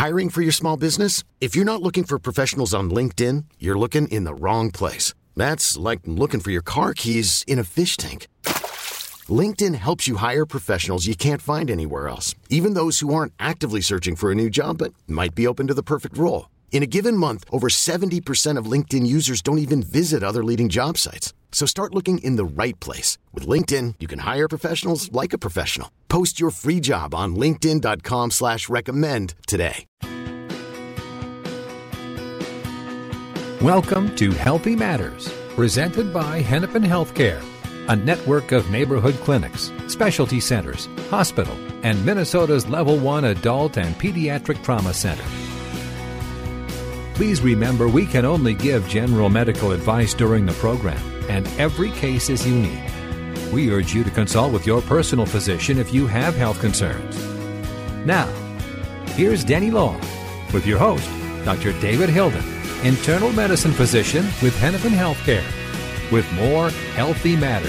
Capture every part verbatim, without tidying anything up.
Hiring for your small business? If you're not looking for professionals on LinkedIn, you're looking in the wrong place. That's like looking for your car keys in a fish tank. LinkedIn helps you hire professionals you can't find anywhere else, even those who aren't actively searching for a new job but might be open to the perfect role. In a given month, over seventy percent of LinkedIn users don't even visit other leading job sites. So start looking in the right place. With LinkedIn, you can hire professionals like a professional. Post your free job on linkedin dot com slash recommend today. Welcome to Healthy Matters, presented by Hennepin Healthcare, a network of neighborhood clinics, specialty centers, hospital, and Minnesota's Level one Adult and Pediatric Trauma Center. Please remember we can only give general medical advice during the program, and every case is unique. We urge you to consult with your personal physician if you have health concerns. Now, here's Denny Law with your host, Doctor David Hilden, internal medicine physician with Hennepin Healthcare, with more Healthy Matters.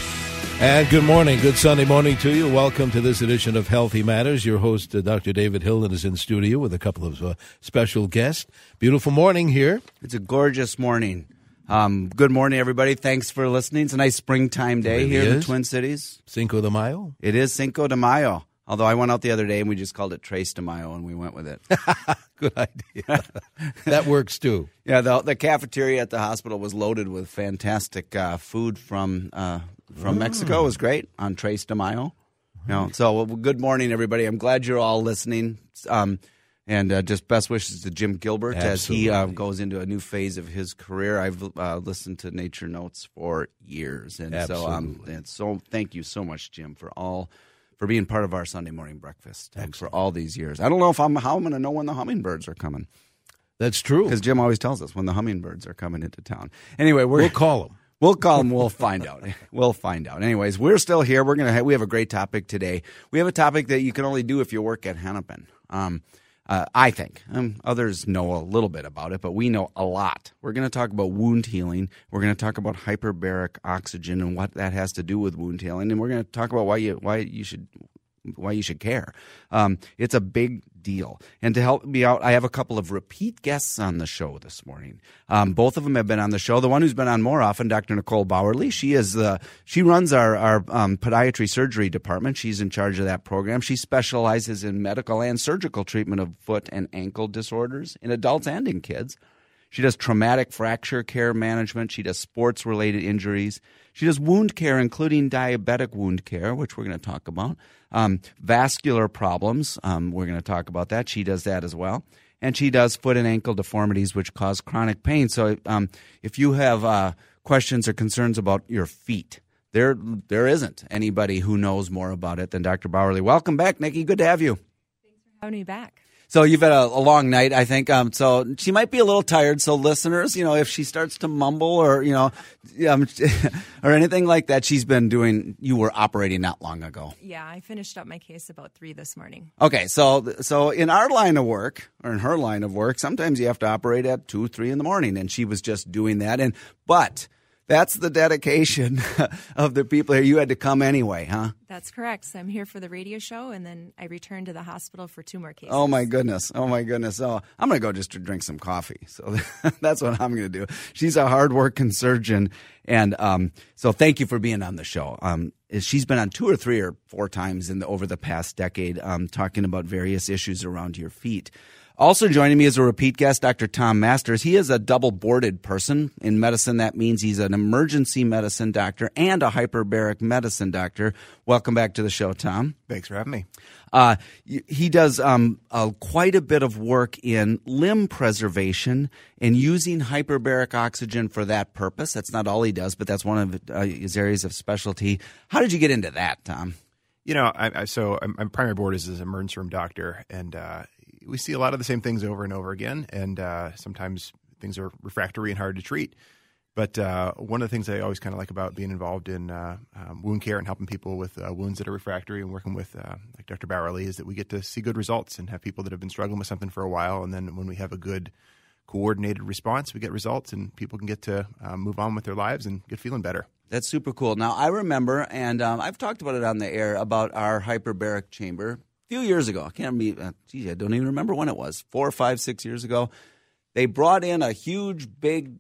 And good morning, good Sunday morning to you. Welcome to this edition of Healthy Matters. Your host, uh, Doctor David Hilden, is in studio with a couple of uh, special guests. Beautiful morning here. It's a gorgeous morning. Um, good morning, everybody. Thanks for listening. It's a nice springtime day really here is. in the Twin Cities. Cinco de Mayo. It is Cinco de Mayo. Although I went out the other day and we just called it Tres de Mayo and we went with it. Good idea. That works too. Yeah, the, the cafeteria at the hospital was loaded with fantastic uh, food from uh, from oh. Mexico. It was great on Tres de Mayo. You know, so well, good morning, everybody. I'm glad you're all listening. Um, and uh, just best wishes to Jim Gilbert Absolutely. as he uh, goes into a new phase of his career. I've uh, listened to Nature Notes for years. And Absolutely. so, um, and so thank you so much, Jim, for all for being part of our Sunday morning breakfast and for all these years. I don't know if I'm how I'm going to know when the hummingbirds are coming. That's true. Because Jim always tells us when the hummingbirds are coming into town. Anyway, we're, we'll call them. We'll call them. We'll find out. We'll find out. Anyways, we're still here. We're gonna. Have, we have a great topic today. We have a topic that you can only do if you work at Hennepin. Um, uh, I think um, others know a little bit about it, but we know a lot. We're going to talk about wound healing. We're going to talk about hyperbaric oxygen and what that has to do with wound healing, and we're going to talk about why you why you should. why you should care. Um, it's a big deal. And to help me out, I have a couple of repeat guests on the show this morning. Um, both of them have been on the show. The one who's been on more often, Doctor Nicole Bowerly. She is the she runs our, our um, podiatry surgery department. She's in charge of that program. She specializes in medical and surgical treatment of foot and ankle disorders in adults and in kids. She does traumatic fracture care management. She does sports-related injuries. She does wound care, including diabetic wound care, which we're going to talk about. Um, vascular problems, um, we're going to talk about that. She does that as well. And she does foot and ankle deformities, which cause chronic pain. So um, if you have uh, questions or concerns about your feet, there there isn't anybody who knows more about it than Doctor Bowerly. Welcome back, Nikki. Good to have you. Thanks for having me back. So you've had a, a long night, I think. Um, so she might be a little tired. So listeners, you know, if she starts to mumble or, you know, um, or anything like that, she's been doing, you were operating not long ago. Yeah, I finished up my case about three this morning. Okay. So, so in our line of work or in her line of work, sometimes you have to operate at two, three in the morning. And she was just doing that. And, but that's the dedication of the people here. You had to come anyway, huh? That's correct. So I'm here for the radio show, and then I returned to the hospital for two more cases. Oh, my goodness. Oh, my goodness. Oh, I'm going to go just to drink some coffee. So that's what I'm going to do. She's a hard-working surgeon, and um, so thank you for being on the show. Um, she's been on two or three or four times in the, over the past decade um, talking about various issues around your feet. Also joining me as a repeat guest, Doctor Tom Masters. He is a double-boarded person. In medicine, that means he's an emergency medicine doctor and a hyperbaric medicine doctor. Welcome back to the show, Tom. Thanks for having me. Uh, he does um, uh, quite a bit of work in limb preservation and using hyperbaric oxygen for that purpose. That's not all he does, but that's one of uh, his areas of specialty. How did you get into that, Tom? You know, I, I, so I'm, I'm primary board is as an emergency room doctor, and uh, we see a lot of the same things over and over again, and uh, sometimes things are refractory and hard to treat. But uh, one of the things I always kind of like about being involved in uh, um, wound care and helping people with uh, wounds that are refractory and working with uh, like Doctor Bowerly is that we get to see good results and have people that have been struggling with something for a while, and then when we have a good coordinated response, we get results, and people can get to uh, move on with their lives and get feeling better. That's super cool. Now, I remember, and um, I've talked about it on the air, about our hyperbaric chamber. few years ago. I can't remember. Uh, geez, I don't even remember when it was. Four, five, six years ago, they brought in a huge, big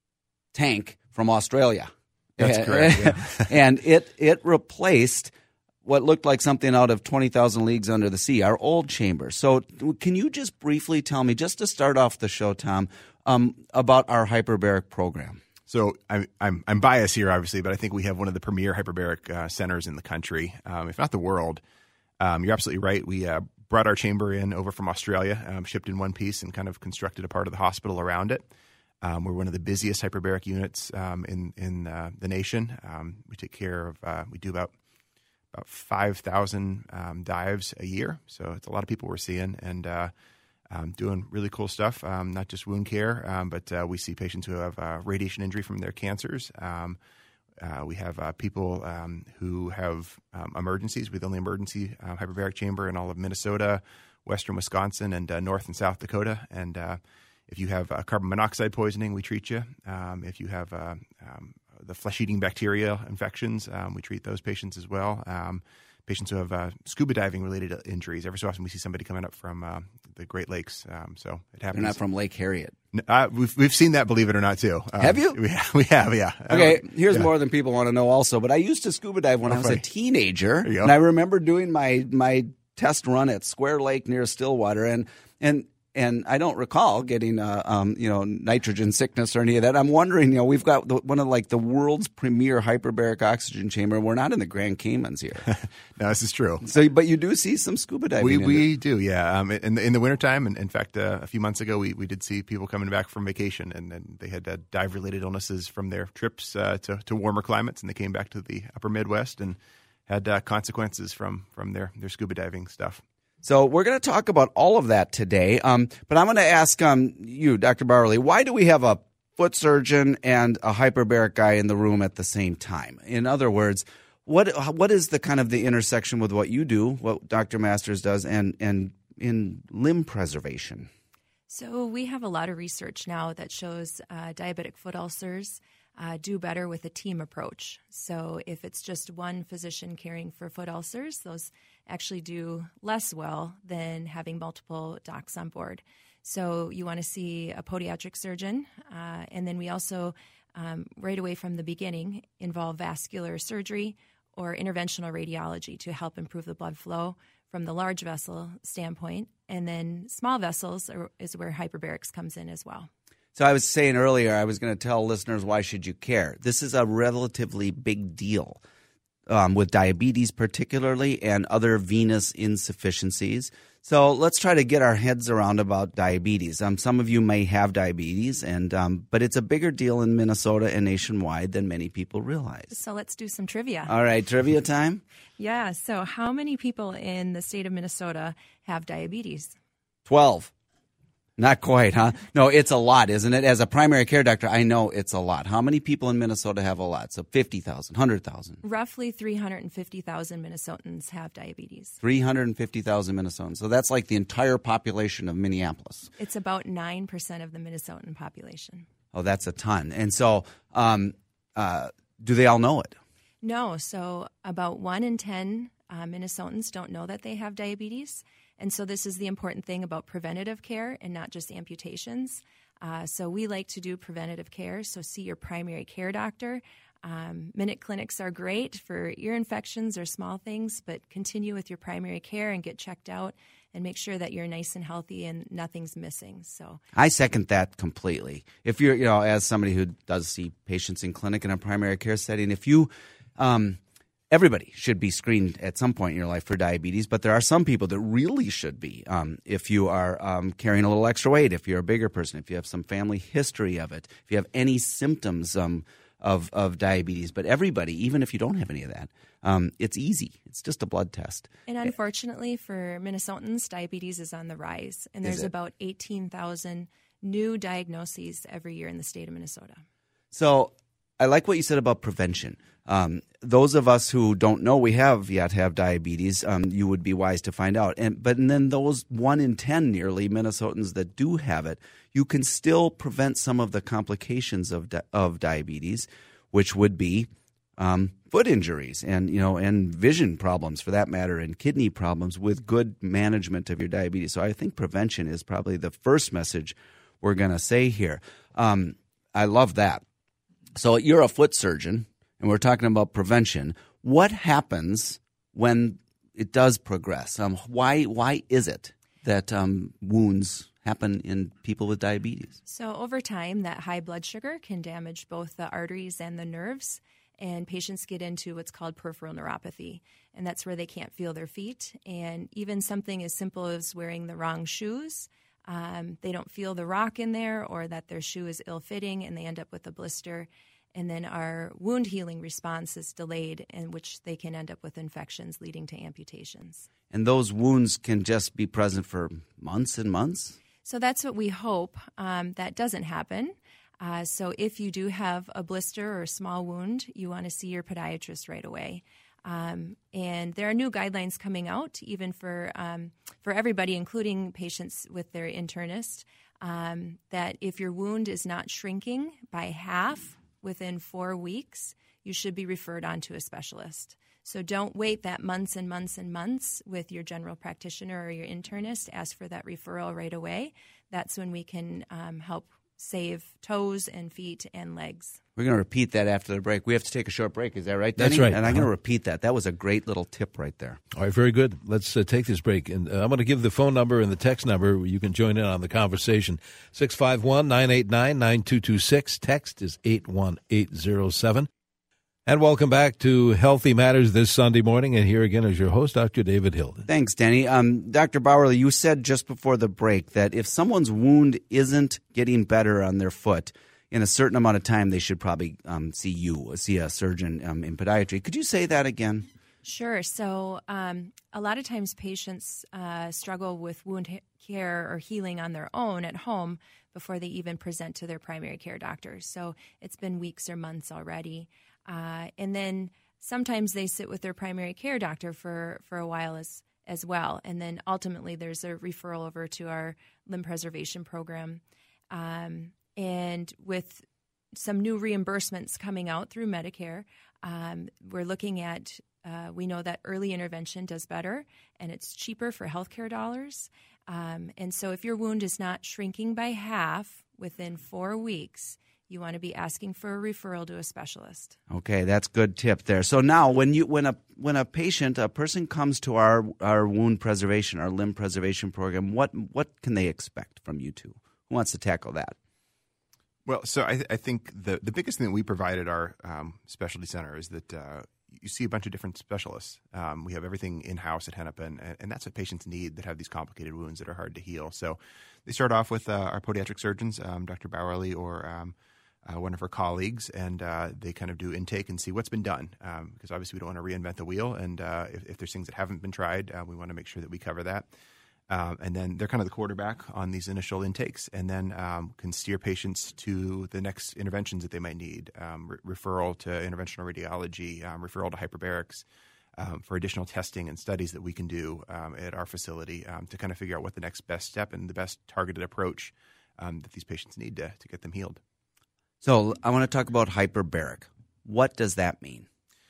tank from Australia. That's correct. Yeah. And it it replaced what looked like something out of twenty thousand Leagues Under the Sea, our old chamber. So can you just briefly tell me, just to start off the show, Tom, um, about our hyperbaric program? So I'm, I'm I'm biased here, obviously, but I think we have one of the premier hyperbaric uh, centers in the country, um, if not the world. Um, you're absolutely right. We uh, brought our chamber in over from Australia, um, shipped in one piece, and kind of constructed a part of the hospital around it. Um, we're one of the busiest hyperbaric units um, in in uh, the nation. Um, we take care of uh, we do about about five thousand um, dives a year, so it's a lot of people we're seeing and uh, um, doing really cool stuff. Um, not just wound care, um, but uh, we see patients who have uh, radiation injury from their cancers. Um, uh, we have uh, people um, who have um, emergencies. We're the only emergency uh, hyperbaric chamber in all of Minnesota, western Wisconsin, and uh, North and South Dakota, and uh, if you have uh, carbon monoxide poisoning, we treat you. Um, if you have uh, um, the flesh-eating bacteria infections, um, we treat those patients as well. Um, patients who have uh, scuba diving-related injuries. Every so often we see somebody coming up from uh, the Great Lakes. Um, so it happens. They're not from Lake Harriet. Uh, we've, we've seen that, believe it or not, too. Um, have you? We, we have, yeah. Okay, here's yeah. more than people want to know also, but I used to scuba dive when oh, I was funny. a teenager, and I remember doing my my test run at Square Lake near Stillwater, and and And I don't recall getting, uh, um, you know, nitrogen sickness or any of that. I'm wondering, you know, we've got the, one of like the world's premier hyperbaric oxygen chamber. We're not in the Grand Caymans here. No, this is true. So, but you do see some scuba diving. We in we it. do, yeah. Um, in the in the wintertime, and in fact, uh, a few months ago, we, we did see people coming back from vacation, and, and they had uh, dive related illnesses from their trips uh, to to warmer climates, and they came back to the Upper Midwest and had uh, consequences from from their their scuba diving stuff. So we're going to talk about all of that today. Um, but I'm going to ask um, you, Doctor Bauerle, why do we have a foot surgeon and a hyperbaric guy in the room at the same time? In other words, what what is the kind of the intersection with what you do, what Doctor Masters does, and and in limb preservation? So we have a lot of research now that shows uh, diabetic foot ulcers uh, do better with a team approach. So if it's just one physician caring for foot ulcers, those actually do less well than having multiple docs on board. So you want to see a podiatric surgeon, uh, and then we also, um, right away from the beginning, involve vascular surgery or interventional radiology to help improve the blood flow from the large vessel standpoint. And then small vessels are, is where hyperbarics comes in as well. So I was saying earlier, I was going to tell listeners, why should you care? This is a relatively big deal. Um, with diabetes particularly and other venous insufficiencies. So let's try to get our heads around about diabetes. Um, some of you may have diabetes, and um, but it's a bigger deal in Minnesota and nationwide than many people realize. So let's do some trivia. All right, trivia time? Yeah, so how many people in the state of Minnesota have diabetes? Twelve. Not quite, huh? No, it's a lot, isn't it? As a primary care doctor, I know it's a lot. How many people in Minnesota have a lot? So fifty thousand, one hundred thousand? Roughly three hundred fifty thousand Minnesotans have diabetes. three hundred fifty thousand Minnesotans. So that's like the entire population of Minneapolis. It's about nine percent of the Minnesotan population. Oh, that's a ton. And so um, uh, do they all know it? No. So about one in ten uh, Minnesotans don't know that they have diabetes. And so this is the important thing about preventative care and not just amputations. Uh, so we like to do preventative care. So see your primary care doctor. Um, minute clinics are great for ear infections or small things, but continue with your primary care and get checked out and make sure that you're nice and healthy and nothing's missing. So I second that completely. If you're, you know, as somebody who does see patients in clinic in a primary care setting, if you um, – everybody should be screened at some point in your life for diabetes, but there are some people that really should be. Um, if you are um, carrying a little extra weight, if you're a bigger person, if you have some family history of it, if you have any symptoms um, of, of diabetes. But everybody, even if you don't have any of that, um, it's easy. It's just a blood test. And unfortunately for Minnesotans, diabetes is on the rise. And there's about eighteen thousand new diagnoses every year in the state of Minnesota. So I like what you said about prevention. Um, those of us who don't know we have yet have diabetes, um, you would be wise to find out. And but and then those one in ten nearly Minnesotans that do have it, you can still prevent some of the complications of di- of diabetes, which would be um, foot injuries and, you know, and vision problems for that matter, and kidney problems with good management of your diabetes. So I think prevention is probably the first message we're going to say here. Um, I love that. So you're a foot surgeon, and we're talking about prevention. What happens when it does progress? Um, why why is it that um, wounds happen in people with diabetes? So over time, that high blood sugar can damage both the arteries and the nerves, and patients get into what's called peripheral neuropathy, and that's where they can't feel their feet. And even something as simple as wearing the wrong shoes, um, they don't feel the rock in there, or that their shoe is ill-fitting, and they end up with a blister. And then our wound healing response is delayed, in which they can end up with infections leading to amputations. And those wounds can just be present for months and months? So that's what we hope. Um, that doesn't happen. Uh, so if you do have a blister or a small wound, you want to see your podiatrist right away. Um, and there are new guidelines coming out, even for um, for everybody, including patients with their internist, um, that if your wound is not shrinking by half within four weeks, you should be referred on to a specialist. So don't wait that months and months and months with your general practitioner or your internist. Ask for that referral right away. That's when we can um, help save toes and feet and legs. We're going to repeat that after the break. We have to take a short break. Is that right, Denny? That's right. And I'm going to repeat that. That was a great little tip right there. All right, very good. Let's uh, take this break. And uh, I'm going to give the phone number and the text number. You can join in on the conversation. six five one, nine eight nine, nine two two six. Text is eight one eight zero seven. And welcome back to Healthy Matters this Sunday morning. And here again is your host, Doctor David Hilden. Thanks, Denny. Um, Doctor Bauerle, you said just before the break that if someone's wound isn't getting better on their foot in a certain amount of time, they should probably um, see you, see a surgeon um, in podiatry. Could you say that again? Sure. So um, a lot of times patients uh, struggle with wound he- care or healing on their own at home before they even present to their primary care doctors. So it's been weeks or months already. Uh, and then sometimes they sit with their primary care doctor for, for a while as, as well. And then ultimately there's a referral over to our limb preservation program. Um, and with some new reimbursements coming out through Medicare, um, we're looking at, uh, we know that early intervention does better and it's cheaper for healthcare dollars. Um, and so if your wound is not shrinking by half within four weeks, you want to be asking for a referral to a specialist. Okay, that's good tip there. So now when you when a when a patient, a person comes to our, our wound preservation, our limb preservation program, what what can they expect from you two? Who wants to tackle that? Well, so I, I think the, the biggest thing that we provide at our um, specialty center is that uh, you see a bunch of different specialists. Um, we have everything in-house at Hennepin, and, and that's what patients need that have these complicated wounds that are hard to heal. So they start off with uh, our podiatric surgeons, um, Doctor Bauerle or um, uh, one of her colleagues, and uh, they kind of do intake and see what's been done um, because obviously we don't want to reinvent the wheel, and uh, if, if there's things that haven't been tried, uh, we want to make sure that we cover that. Um, and then they're kind of the quarterback on these initial intakes, and then um, can steer patients to the next interventions that they might need, um, re- referral to interventional radiology, um, referral to hyperbarics um, for additional testing and studies that we can do um, at our facility um, to kind of figure out what the next best step and the best targeted approach um, that these patients need to, to get them healed. So I want to talk about hyperbaric. What does that mean?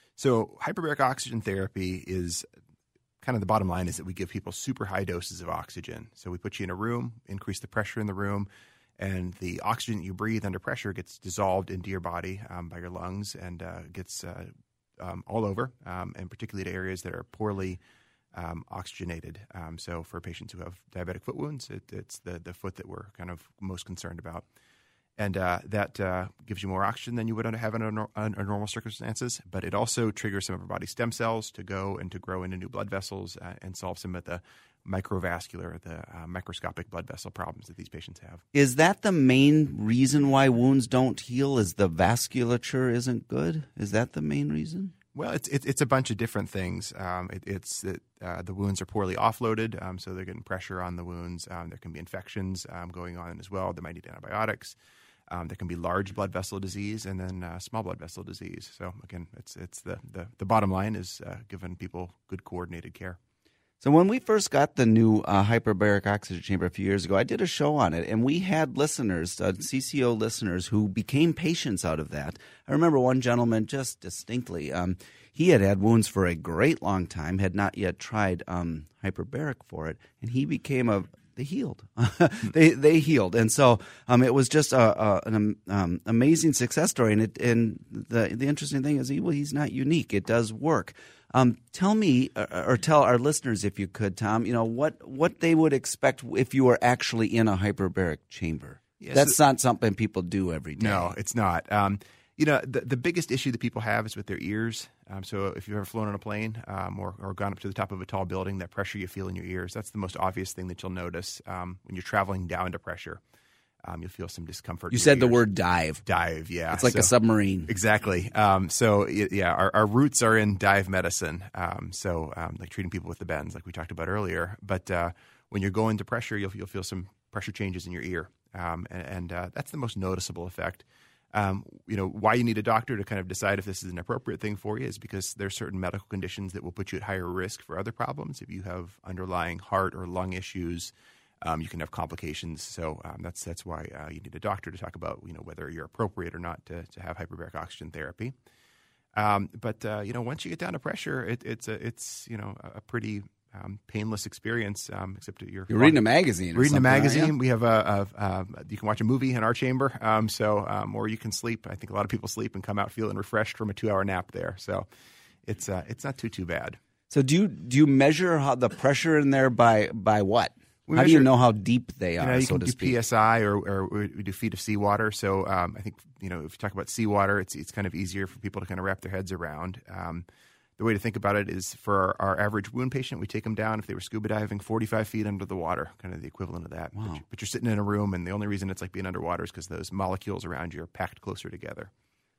So hyperbaric oxygen therapy is kind of the bottom line is that we give people super high doses of oxygen. So we put you in a room, increase the pressure in the room, and the oxygen that you breathe under pressure gets dissolved into your body um, by your lungs and uh, gets uh, um, all over, um, and particularly to areas that are poorly um, oxygenated. Um, so for patients who have diabetic foot wounds, it, it's the, the foot that we're kind of most concerned about. And uh, that uh, gives you more oxygen than you would have under, under normal circumstances. But it also triggers some of our body's stem cells to go and to grow into new blood vessels uh, and solve some of the microvascular, the uh, microscopic blood vessel problems that these patients have. Is that the main reason why wounds don't heal? Is the vasculature isn't good? Is that the main reason? Well, it's it's, it's a bunch of different things. Um, it, it's that uh, the wounds are poorly offloaded, um, so they're getting pressure on the wounds. Um, there can be infections um, going on as well. They might need antibiotics. Um, there can be large blood vessel disease and then uh, small blood vessel disease. So again, it's it's the the, the bottom line is uh, giving people good coordinated care. So when we first got the new uh, hyperbaric oxygen chamber a few years ago, I did a show on it, and we had listeners, uh, C C O listeners, who became patients out of that. I remember one gentleman just distinctly. Um, he had had wounds for a great long time, had not yet tried um, hyperbaric for it, and he became a they healed. they they healed, and so um, it was just a, a, an um, amazing success story. And it, and the the interesting thing is, he, well, he's not unique. It does work. Um, tell me, or, or tell our listeners, if you could, Tom, you know what what they would expect if you were actually in a hyperbaric chamber. Yes. That's not something people do every day. No, it's not. Um, you know, the, the biggest issue that people have is with their ears. Um, so if you've ever flown on a plane um, or, or gone up to the top of a tall building, that pressure you feel in your ears, that's the most obvious thing that you'll notice um, when you're traveling down to pressure. Um, you'll feel some discomfort. You said the word dive. Dive, yeah. It's like so, a submarine. Exactly. Um, so, yeah, our, our roots are in dive medicine. Um, so, um, like treating people with the bends, like we talked about earlier. But uh, when you're going to pressure, you'll, you'll feel some pressure changes in your ear. Um, and and uh, that's the most noticeable effect. Um, you know, why you need a doctor to kind of decide if this is an appropriate thing for you is because there are certain medical conditions that will put you at higher risk for other problems. If you have underlying heart or lung issues, um, you can have complications. So um, that's that's why uh, you need a doctor to talk about, you know, whether you're appropriate or not to, to have hyperbaric oxygen therapy. Um, but uh, you know, once you get down to pressure, it, it's a it's you know a pretty Um, painless experience, um, except that you're, you're reading a magazine. Or reading a magazine. Right? We have a, a, a you can watch a movie in our chamber, um, so um, or you can sleep. I think a lot of people sleep and come out feeling refreshed from a two-hour nap there. So it's uh, it's not too too bad. So do you do you measure how the pressure in there by by what? We how measure, do you know how deep they are? You know, you so can to do speak? P S I or, or we do feet of seawater. So um, I think you know if you talk about seawater, it's it's kind of easier for people to kind of wrap their heads around. Um, The way to think about it is for our, our average wound patient, we take them down if they were scuba diving forty-five feet under the water, kind of the equivalent of that. Wow. But, you, but you're sitting in a room, and the only reason it's like being underwater is because those molecules around you are packed closer together.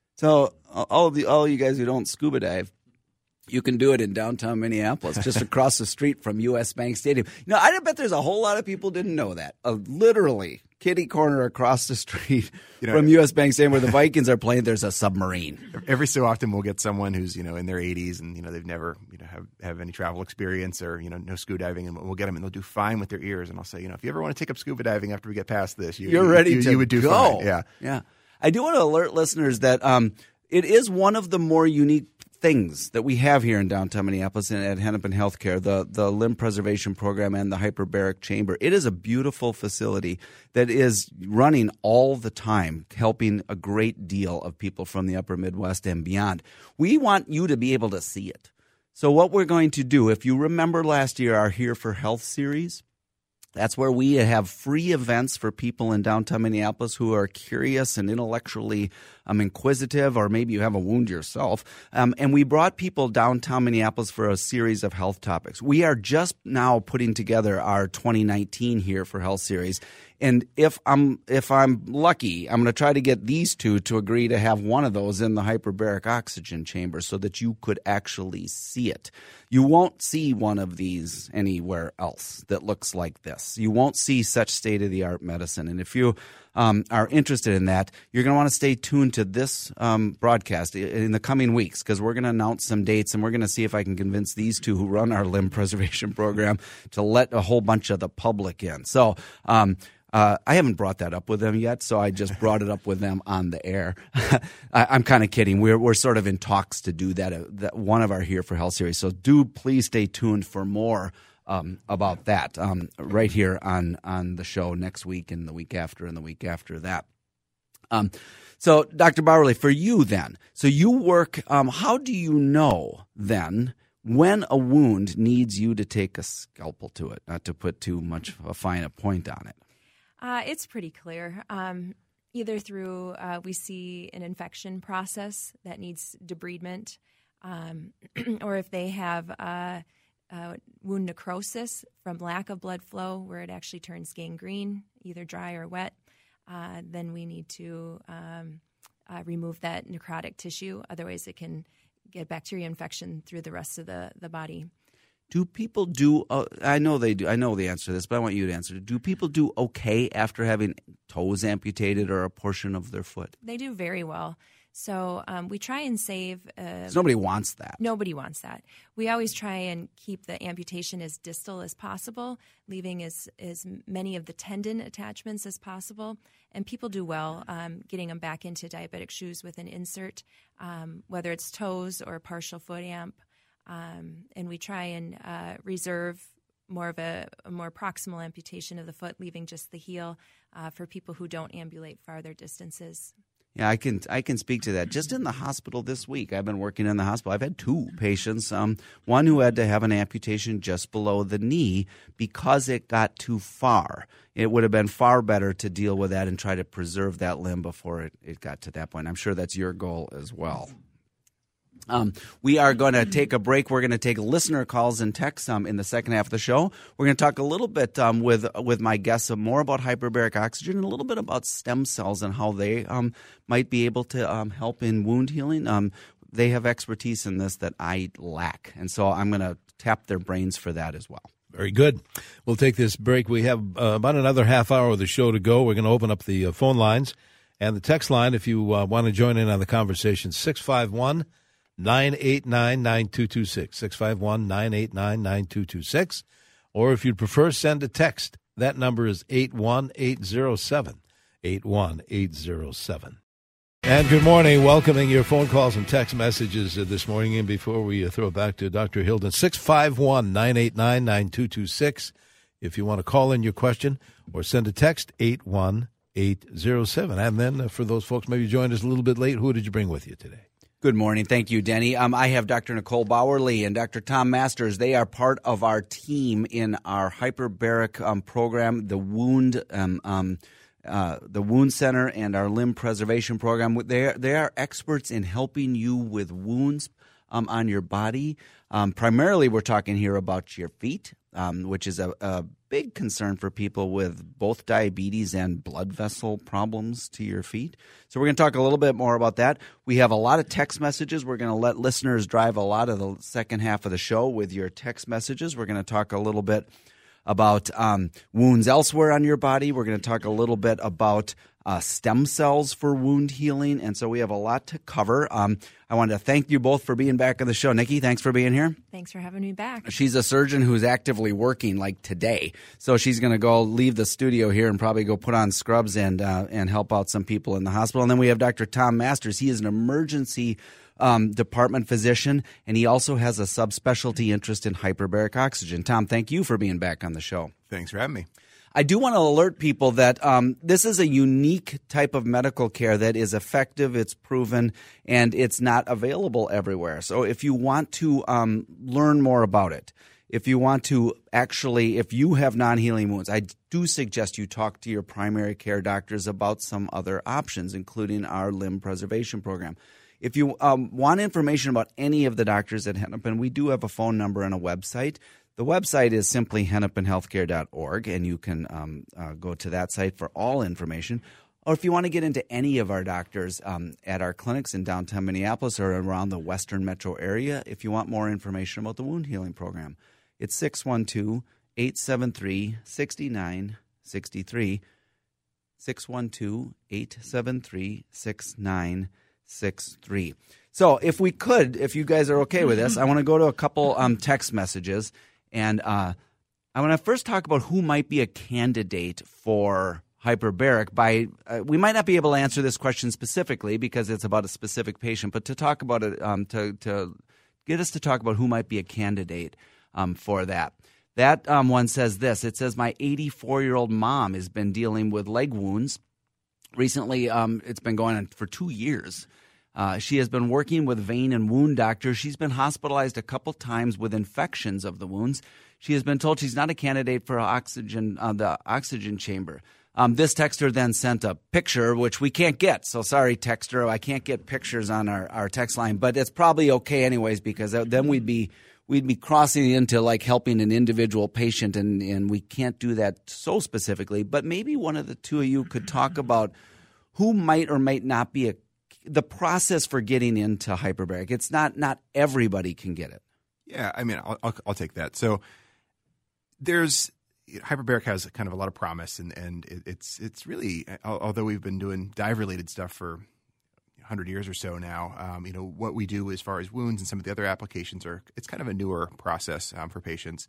So all of the all of you guys who don't scuba dive, you can do it in downtown Minneapolis, just across the street from U S Bank Stadium. You know, I bet there's a whole lot of people didn't know that. Uh, literally, kitty corner across the street you know, from U S Bank Stadium where the Vikings are playing, there's a submarine. Every so often we'll get someone who's, you know, in their eighties and, you know, they've never, you know, have, have any travel experience or, you know, no scuba diving, and we'll get them and they'll do fine with their ears. And I'll say, you know, if you ever want to take up scuba diving after we get past this, you, you're ready you, to you would do go. fine. Yeah. Yeah. I do want to alert listeners that um, it is one of the more unique things that we have here in downtown Minneapolis and at Hennepin Healthcare, the, the limb preservation program and the hyperbaric chamber. It is a beautiful facility that is running all the time, helping a great deal of people from the upper Midwest and beyond. We want you to be able to see it. So what we're going to do, if you remember last year, our Here for Health series, that's where we have free events for people in downtown Minneapolis who are curious and intellectually um, inquisitive, or maybe you have a wound yourself. Um, and we brought people downtown Minneapolis for a series of health topics. We are just now putting together our twenty nineteen Here for Health series. And if I'm if I'm lucky, I'm going to try to get these two to agree to have one of those in the hyperbaric oxygen chamber so that you could actually see it. You won't see one of these anywhere else that looks like this. You won't see such state-of-the-art medicine. And if you um, are interested in that, you're going to want to stay tuned to this um, broadcast in the coming weeks, because we're going to announce some dates, and we're going to see if I can convince these two who run our limb preservation program to let a whole bunch of the public in. So um Uh, I haven't brought that up with them yet, so I just brought it up with them on the air. I, I'm kind of kidding. We're we're sort of in talks to do that, uh, that one of our Here for Health series. So do please stay tuned for more um, about that um, right here on on the show next week and the week after and the week after that. Um, so, Doctor Bauerle, for you then, so you work. Um, how do you know then when a wound needs you to take a scalpel to it? Not to put too much of a fine a point on it. Uh, it's pretty clear. Um, either through uh, we see an infection process that needs debridement, um, or if they have uh, uh, wound necrosis from lack of blood flow where it actually turns gangrene, either dry or wet, uh, then we need to um, uh, remove that necrotic tissue. Otherwise, it can get bacteria infection through the rest of the, the body. Do people do uh, – I know they do. I know the answer to this, but I want you to answer it. Do people do okay after having toes amputated or a portion of their foot? They do very well. So um, we try and save. Uh, Nobody wants that. Nobody wants that. We always try and keep the amputation as distal as possible, leaving as, as many of the tendon attachments as possible. And people do well um, getting them back into diabetic shoes with an insert, um, whether it's toes or partial foot amp. Um, and we try and uh, reserve more of a, a more proximal amputation of the foot, leaving just the heel uh, for people who don't ambulate farther distances. Yeah, I can I can speak to that. Just in the hospital this week, I've been working in the hospital. I've had two patients, um, one who had to have an amputation just below the knee because it got too far. It would have been far better to deal with that and try to preserve that limb before it, it got to that point. I'm sure that's your goal as well. Um, we are going to take a break. We're going to take listener calls and texts um, in the second half of the show. We're going to talk a little bit um, with with my guests more about hyperbaric oxygen and a little bit about stem cells and how they um, might be able to um, help in wound healing. Um, they have expertise in this that I lack, and so I'm going to tap their brains for that as well. Very good. We'll take this break. We have uh, about another half hour of the show to go. We're going to open up the uh, phone lines and the text line if you uh, want to join in on the conversation. six five one, nine eight nine, nine two two six, six five one, nine eight nine, nine two two six. Or if you'd prefer, send a text. That number is eight one eight zero seven, eight one eight zero seven. And good morning. Welcoming your phone calls and text messages uh, this morning. And before we uh, throw it back to Doctor Hilden, six five one, nine eight nine, nine two two six. If you want to call in your question or send a text, eight one eight zero seven. And then uh, for those folks maybe joined us a little bit late, who did you bring with you today? Good morning. Thank you, Denny. Um, I have Doctor Nicole Bowerly and Doctor Tom Masters. They are part of our team in our hyperbaric um, program, the wound um, um, uh, the wound center and our limb preservation program. They are, they are experts in helping you with wounds um, on your body. Um, primarily, we're talking here about your feet, um, which is a, a big concern for people with both diabetes and blood vessel problems to your feet. So we're going to talk a little bit more about that. We have a lot of text messages. We're going to let listeners drive a lot of the second half of the show with your text messages. We're going to talk a little bit about um, wounds elsewhere on your body. We're going to talk a little bit about uh, stem cells for wound healing. And so we have a lot to cover. Um, I want to thank you both for being back on the show. Nikki, thanks for being here. Thanks for having me back. She's a surgeon who's actively working like today. So she's going to go leave the studio here and probably go put on scrubs and uh, and help out some people in the hospital. And then we have Doctor Tom Masters. He is an emergency um, department physician, and he also has a subspecialty interest in hyperbaric oxygen. Tom, thank you for being back on the show. Thanks for having me. I do want to alert people that um, this is a unique type of medical care that is effective, it's proven, and it's not available everywhere. So if you want to um, learn more about it, if you want to actually, if you have non-healing wounds, I do suggest you talk to your primary care doctors about some other options, including our limb preservation program. If you um, want information about any of the doctors at Hennepin, we do have a phone number and a website. The website is simply hennepin healthcare dot org, and you can um, uh, go to that site for all information. Or if you want to get into any of our doctors um, at our clinics in downtown Minneapolis or around the western metro area, if you want more information about the wound healing program, it's six one two, eight seven three, six nine six three, six one two, eight seven three, six nine six three. So if we could, if you guys are okay with this, I want to go to a couple um, text messages. And uh, I want to first talk about who might be a candidate for hyperbaric. By uh, we might not be able to answer this question specifically because it's about a specific patient, but to talk about it, um, to to get us to talk about who might be a candidate um, for that. That um, one says this. It says, my eighty-four-year-old mom has been dealing with leg wounds. Recently, um, it's been going on for two years. Uh, she has been working with vein and wound doctors. She's been hospitalized a couple times with infections of the wounds. She has been told she's not a candidate for oxygen, uh, the oxygen chamber. Um, this texter then sent a picture, which we can't get. So sorry, texter, I can't get pictures on our, our text line. But it's probably okay anyways, because then we'd be we'd be crossing into like helping an individual patient, and, and we can't do that so specifically. But maybe one of the two of you could talk about who might or might not be a the process for getting into hyperbaric. It's not not everybody can get it. Yeah, I mean, I'll, I'll, I'll take that. So there's hyperbaric has kind of a lot of promise, and and it, it's it's really, although we've been doing dive related stuff for hundred years or so now. Um, you know, what we do as far as wounds and some of the other applications are, it's kind of a newer process um, for patients.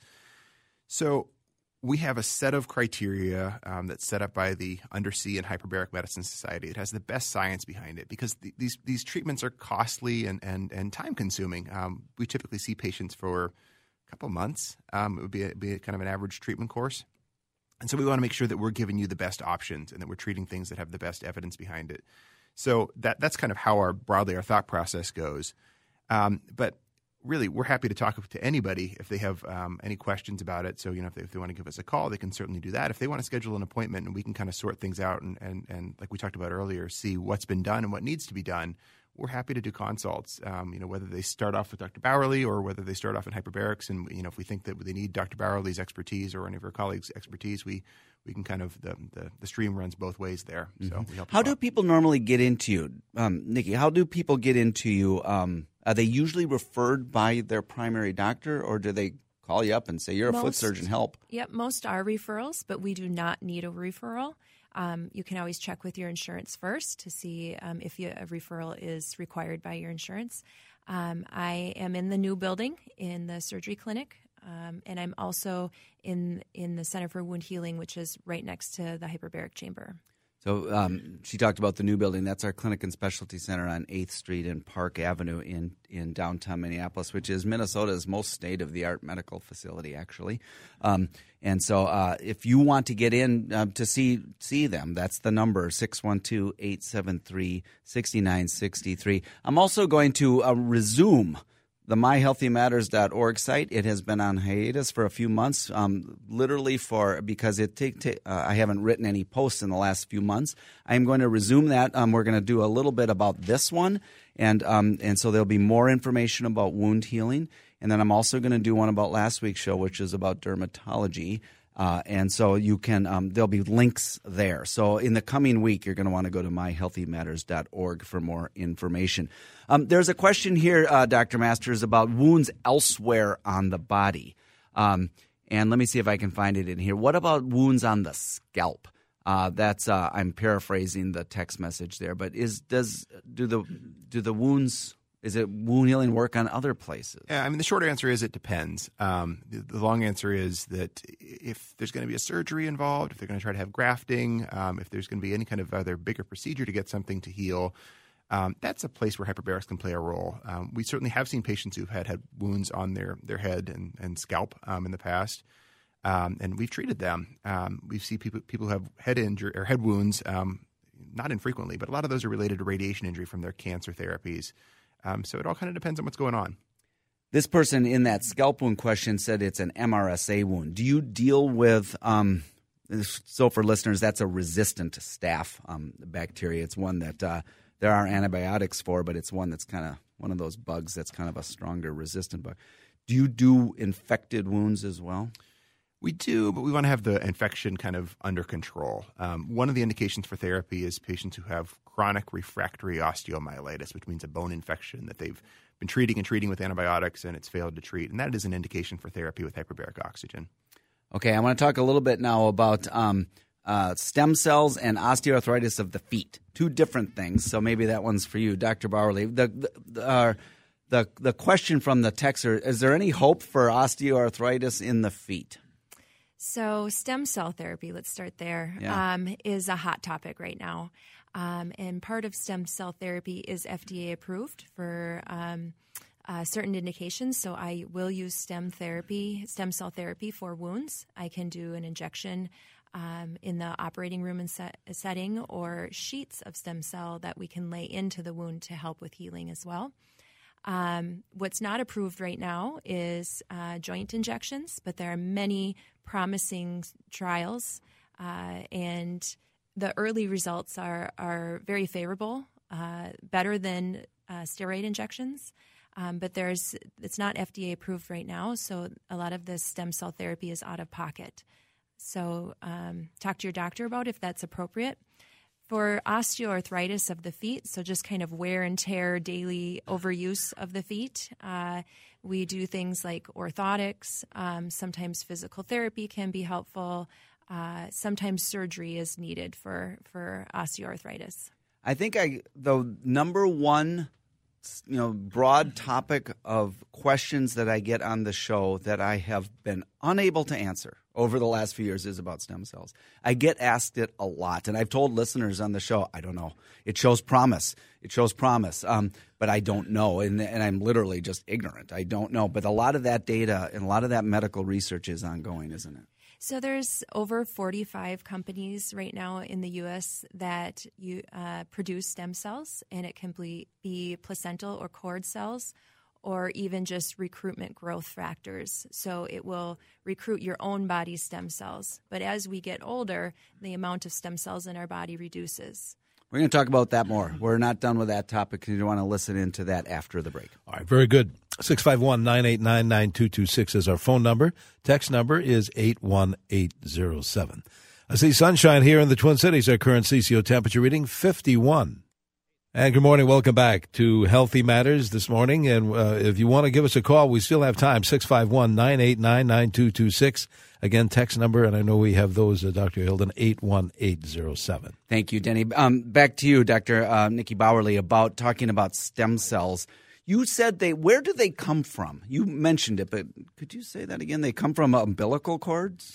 So we have a set of criteria um, that's set up by the Undersea and Hyperbaric Medicine Society. It has the best science behind it because th- these these treatments are costly and and, and time consuming. Um, we typically see patients for a couple months. Um, it would be, a, be a kind of an average treatment course. And so we want to make sure that we're giving you the best options and that we're treating things that have the best evidence behind it. So that that's kind of how our broadly our thought process goes. Um, but really, we're happy to talk to anybody if they have um, any questions about it. So, you know, if they, if they want to give us a call, they can certainly do that. If they want to schedule an appointment and we can kind of sort things out and, and, and like we talked about earlier, see what's been done and what needs to be done, we're happy to do consults, um, you know, whether they start off with Doctor Bowerly or whether they start off in hyperbarics. And, you know, if we think that they need Doctor Bowerly's expertise or any of our colleagues' expertise, we we can kind of the, – the, the stream runs both ways there. So mm-hmm. we help How you do out. people normally get into you? Um, Nikki, how do people get into you? Um, are they usually referred by their primary doctor or do they call you up and say, you're a most, foot surgeon, help? Yep, most are referrals, but we do not need a referral. Um, you can always check with your insurance first to see um, if you, a referral is required by your insurance. Um, I am in the new building in the surgery clinic, um, and I'm also in in the Center for Wound Healing, which is right next to the hyperbaric chamber. So um, she talked about the new building. That's our clinic and specialty center on eighth street and Park Avenue in, in downtown Minneapolis, which is Minnesota's most state-of-the-art medical facility, actually. Um, and so uh, if you want to get in uh, to see see them, that's the number, six one two, eight seven three, six nine six three. I'm also going to uh, resume the my healthy matters dot org site. It has been on hiatus for a few months, um, literally for because it take, take, uh, I haven't written any posts in the last few months. I am going to resume that. Um, we're going to do a little bit about this one, and um, and so there'll be more information about wound healing. And then I'm also going to do one about last week's show, which is about dermatology. Uh, and so you can um, there'll be links there. So in the coming week, you're going to want to go to my healthy matters dot org for more information. Um, there's a question here, uh, Doctor Masters, about wounds elsewhere on the body. Um, and let me see if I can find it in here. What about wounds on the scalp? Uh, that's uh, I'm paraphrasing the text message there, but is does do the do the wounds Is it wound healing work on other places? Yeah, I mean, the short answer is it depends. Um, the, the long answer is that if there's going to be a surgery involved, if they're going to try to have grafting, um, if there's going to be any kind of other bigger procedure to get something to heal, um, that's a place where hyperbarics can play a role. Um, we certainly have seen patients who've had, had wounds on their, their head and, and scalp um, in the past, um, and we've treated them. Um, we've seen people people who have head injury or head wounds, um, not infrequently, but a lot of those are related to radiation injury from their cancer therapies. Um, so it all kind of depends on what's going on. This person in that scalp wound question said it's an M R S A wound. Do you deal with um, – so for listeners, that's a resistant staph um, bacteria. It's one that uh, there are antibiotics for, but it's one that's kind of one of those bugs that's kind of a stronger resistant bug. Do you do infected wounds as well? We do, but we want to have the infection kind of under control. Um, one of the indications for therapy is patients who have chronic refractory osteomyelitis, which means a bone infection that they've been treating and treating with antibiotics and it's failed to treat. And that is an indication for therapy with hyperbaric oxygen. Okay, I want to talk a little bit now about um, uh, stem cells and osteoarthritis of the feet. Two different things, so maybe that one's for you, Doctor Bowerly. The, the, the, uh, the, the question from the texter, is there any hope for osteoarthritis in the feet? So stem cell therapy, let's start there, yeah. um, is a hot topic right now. Um, and part of stem cell therapy is F D A approved for um, uh, certain indications. So I will use stem therapy, stem cell therapy for wounds. I can do an injection um, in the operating room and set, setting or sheets of stem cell that we can lay into the wound to help with healing as well. Um, what's not approved right now is uh, joint injections, but there are many promising trials, uh, and the early results are are very favorable, uh, better than uh, steroid injections. Um, but there's it's not F D A approved right now, so a lot of this stem cell therapy is out of pocket. So um, talk to your doctor about if that's appropriate. For osteoarthritis of the feet, so just kind of wear and tear, daily overuse of the feet, uh, we do things like orthotics. Um, sometimes physical therapy can be helpful. Uh, sometimes surgery is needed for, for osteoarthritis. I think I the number one, you know, broad topic of questions that I get on the show that I have been unable to answer over the last few years is about stem cells. I get asked it a lot, and I've told listeners on the show, I don't know. It shows promise. It shows promise, um, but I don't know, and, and I'm literally just ignorant. I don't know, but a lot of that data and a lot of that medical research is ongoing, isn't it? So there's over forty-five companies right now in the U S that you uh, produce stem cells, and it can be, be placental or cord cells, or even just recruitment growth factors. So it will recruit your own body stem cells. But as we get older, the amount of stem cells in our body reduces. We're going to talk about that more. We're not done with that topic. You want to listen into that after the break. All right, very good. six five one, nine eight nine, nine two two six is our phone number. Text number is eight one eight zero seven. I see sunshine here in the Twin Cities. Our current C C O temperature reading fifty-one. And good morning. Welcome back to Healthy Matters this morning. And uh, if you want to give us a call, we still have time, six five one, nine eight nine, nine two two six. Again, text number, and I know we have those, uh, Doctor Hilden, eight one eight zero seven. Thank you, Denny. Um, back to you, Doctor Uh, Nikki Bauerle, about talking about stem cells. You said they, where do they come from? You mentioned it, but could you say that again? They come from umbilical cords?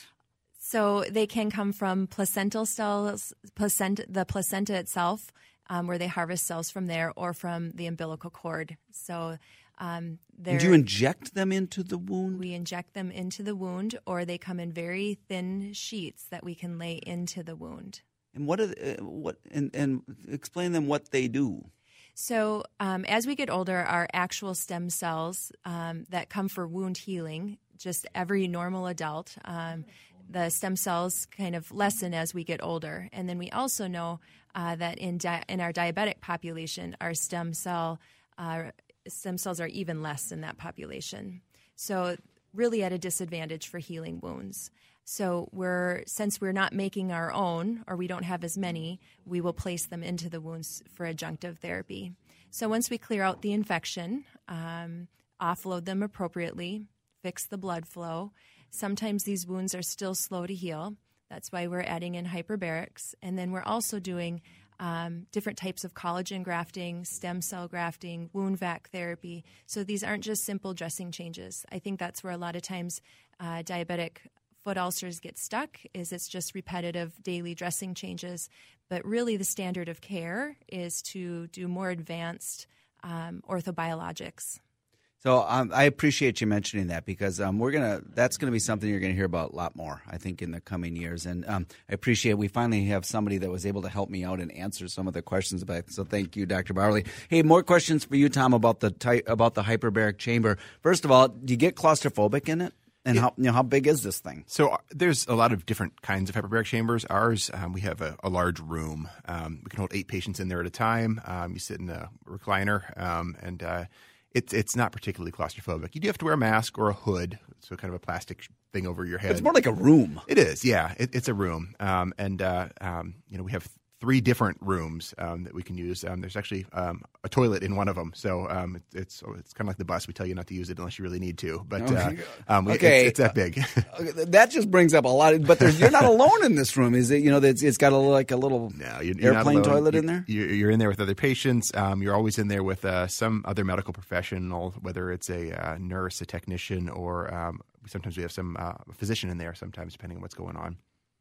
So they can come from placental cells, placenta, the placenta itself, um, where they harvest cells from there, or from the umbilical cord. So um, and you inject them into the wound? We inject them into the wound, or they come in very thin sheets that we can lay into the wound. And what are the, uh, what and, and explain them what they do. So um, as we get older, our actual stem cells um, that come for wound healing, just every normal adult, um, the stem cells kind of lessen as we get older. And then we also know uh, that in di- in our diabetic population, our stem cell uh, stem cells are even less in that population. So really at a disadvantage for healing wounds. So we're since we're not making our own, or we don't have as many, we will place them into the wounds for adjunctive therapy. So once we clear out the infection, um, offload them appropriately, fix the blood flow. Sometimes these wounds are still slow to heal. That's why we're adding in hyperbarics. And then we're also doing um, different types of collagen grafting, stem cell grafting, wound vac therapy. So these aren't just simple dressing changes. I think that's where a lot of times uh, diabetic foot ulcers get stuck, is it's just repetitive daily dressing changes. But really the standard of care is to do more advanced um, orthobiologics. So um, I appreciate you mentioning that, because um, we're gonna that's gonna be something you're gonna hear about a lot more, I think, in the coming years. And um, I appreciate we finally have somebody that was able to help me out and answer some of the questions about it. So thank you, Doctor Bauerle. Hey, more questions for you, Tom, about the ty- about the hyperbaric chamber. First of all, do you get claustrophobic in it? And how you know how big is this thing? So uh, there's a lot of different kinds of hyperbaric chambers. Ours, um, we have a, a large room. Um, we can hold eight patients in there at a time. Um, you sit in a recliner, um, and uh, it's it's not particularly claustrophobic. You do have to wear a mask or a hood, so kind of a plastic thing over your head. It's more like a room. It is, yeah. It, it's a room, um, and uh, um, you know we have three different rooms um, that we can use. Um, there's actually um, a toilet in one of them, so um, it, it's it's kind of like the bus. We tell you not to use it unless you really need to, but uh, um, okay. it's, it's that big. That just brings up a lot. Of, but there's, you're not alone in this room, is it? You know, it's, it's got a like a little no, you're, you're airplane toilet you're, in there. You're, you're in there with other patients. Um, you're always in there with uh, some other medical professional, whether it's a uh, nurse, a technician, or um, sometimes we have some uh, physician in there. Sometimes, depending on what's going on.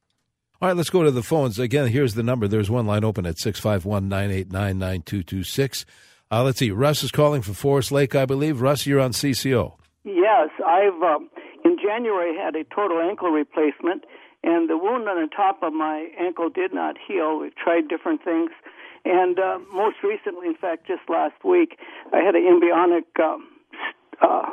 All right, let's go to the phones. Again, here's the number. There's one line open at six five one, nine eight nine, nine two two six. Uh, let's see. Russ is calling for Forest Lake, I believe. Russ, you're on C C O. Yes, I've um, in January had a total ankle replacement, and the wound on the top of my ankle did not heal. We've tried different things, and uh, most recently, in fact, just last week, I had an embryonic, um, uh,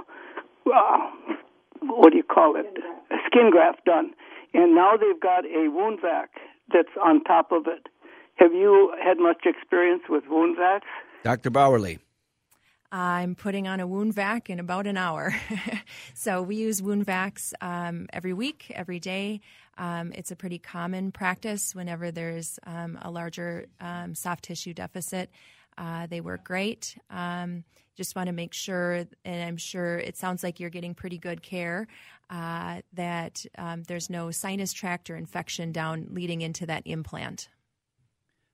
uh, what do you call it, a skin graft done. And now they've got a wound vac that's on top of it. Have you had much experience with wound vacs? Doctor Bauerle. I'm putting on a wound vac in about an hour. So we use wound vacs um, every week, every day. Um, it's a pretty common practice whenever there's um, a larger um, soft tissue deficit. Uh, they work great. Um, just want to make sure, and I'm sure it sounds like you're getting pretty good care, uh, that um, there's no sinus tract or infection down leading into that implant.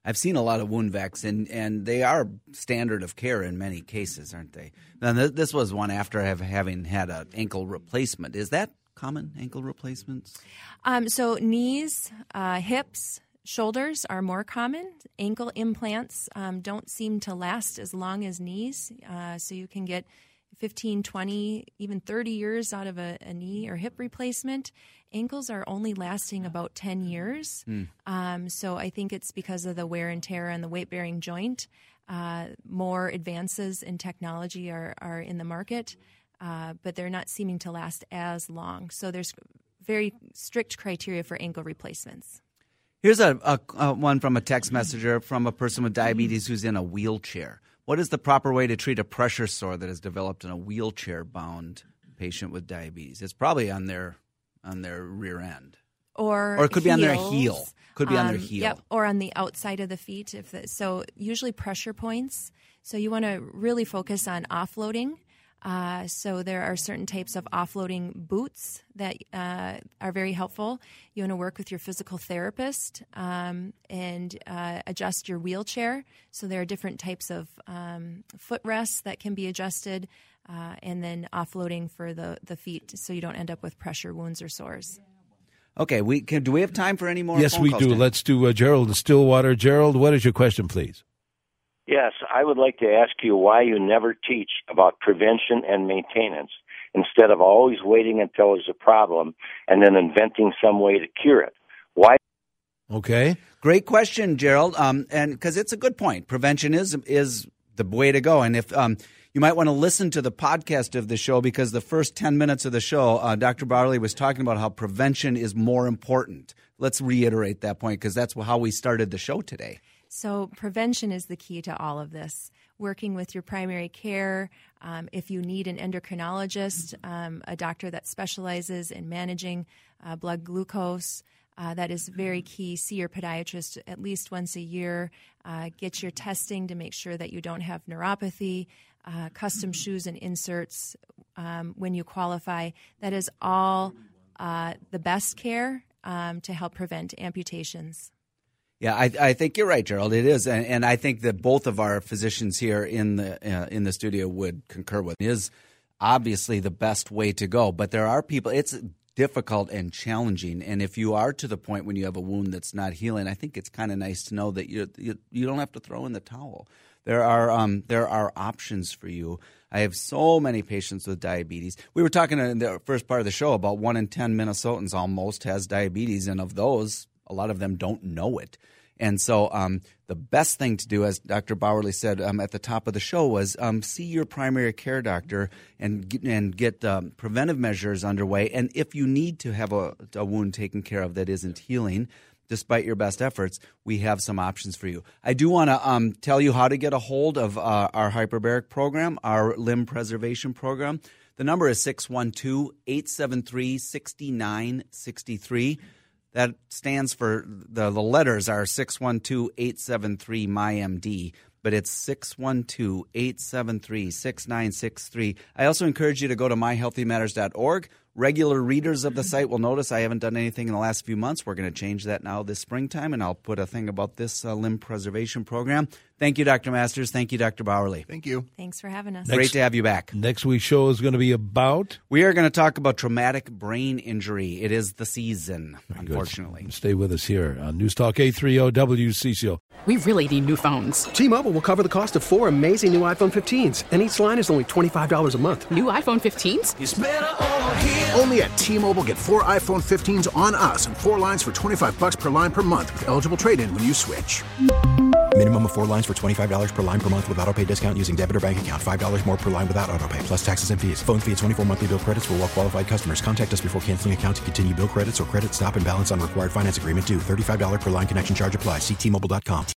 I've seen a lot of wound vacs, and, and they are standard of care in many cases, aren't they? Now, th- this was one after have, having had an ankle replacement. Is that common, ankle replacements? Um, so knees, uh, hips, shoulders are more common. Ankle implants um, don't seem to last as long as knees, uh, so you can get fifteen, twenty, even thirty years out of a, a knee or hip replacement. Ankles are only lasting about ten years. Mm. Um, so I think it's because of the wear and tear on the weight-bearing joint. Uh, more advances in technology are, are in the market, uh, but they're not seeming to last as long. So there's very strict criteria for ankle replacements. Here's a, a, a one from a text messenger from a person with diabetes who's in a wheelchair. What is the proper way to treat a pressure sore that has developed in a wheelchair-bound patient with diabetes? It's probably on their on their rear end, or or it could heels. be on their heel. Could be um, on their heel. Yep, or on the outside of the feet. If the, so, usually pressure points. So you want to really focus on offloading. Uh, so there are certain types of offloading boots that uh, are very helpful. You want to work with your physical therapist um, and uh, adjust your wheelchair. So there are different types of um, footrests that can be adjusted, uh, and then offloading for the, the feet so you don't end up with pressure wounds or sores. Okay, we can. Do we have time for any more? Yes, phone we calls, do. Dan? Let's do uh, Gerald in Stillwater. Gerald, what is your question, please? Yes, I would like to ask you why you never teach about prevention and maintenance instead of always waiting until there's a problem and then inventing some way to cure it. Why? Okay. Great question, Gerald. Um, and because it's a good point. Prevention is is the way to go. And if um, you might want to listen to the podcast of the show, because the first ten minutes of the show, uh, Doctor Barley was talking about how prevention is more important. Let's reiterate that point, because that's how we started the show today. So prevention is the key to all of this. Working with your primary care, um, if you need an endocrinologist, um, a doctor that specializes in managing uh, blood glucose, uh, that is very key. See your podiatrist at least once a year. Uh, get your testing to make sure that you don't have neuropathy, uh, custom shoes and inserts um, when you qualify. That is all uh, the best care um, to help prevent amputations. Yeah, I, I think you're right, Gerald. It is, and, and I think that both of our physicians here in the uh, in the studio would concur with it. It is obviously the best way to go. But there are people. It's difficult and challenging, and if you are to the point when you have a wound that's not healing, I think it's kind of nice to know that you you, you don't have to throw in the towel. There are um, there are options for you. I have so many patients with diabetes. We were talking in the first part of the show about one in ten Minnesotans almost has diabetes, and of those, a lot of them don't know it. And so um, the best thing to do, as Doctor Bowerly said um, at the top of the show, was um, see your primary care doctor and get, and get um, preventive measures underway. And if you need to have a, a wound taken care of that isn't healing, despite your best efforts, we have some options for you. I do want to um, tell you how to get a hold of uh, our hyperbaric program, our limb preservation program. The number is six one two, eight seven three, six nine six three. That stands for, the, the letters are six one two, eight seven three, M Y M D, but it's six one two, eight seven three, six nine six three. I also encourage you to go to my healthy matters dot org. Regular readers of the site will notice I haven't done anything in the last few months. We're going to change that now this springtime, and I'll put a thing about this uh, limb preservation program. Thank you, Doctor Masters. Thank you, Doctor Bowerly. Thank you. Thanks for having us. Next, Great to have you back. Next week's show is going to be about? We are going to talk about traumatic brain injury. It is the season, Very unfortunately. Good. Stay with us here on News Talk eight thirty W C C O. We really need new phones. T-Mobile will cover the cost of four amazing new iPhone fifteens, and each line is only twenty-five dollars a month. New iPhone fifteens? It's better over here. Only at T-Mobile, get four iPhone fifteens on us and four lines for twenty-five dollars per line per month with eligible trade-in when you switch. Minimum of four lines for twenty-five dollars per line per month with autopay discount using debit or bank account. five dollars more per line without autopay, plus taxes and fees. Phone fee at twenty-four monthly bill credits for well-qualified customers. Contact us before canceling account to continue bill credits or credit stop and balance on required finance agreement due. thirty-five dollars per line connection charge applies. See T Mobile dot com.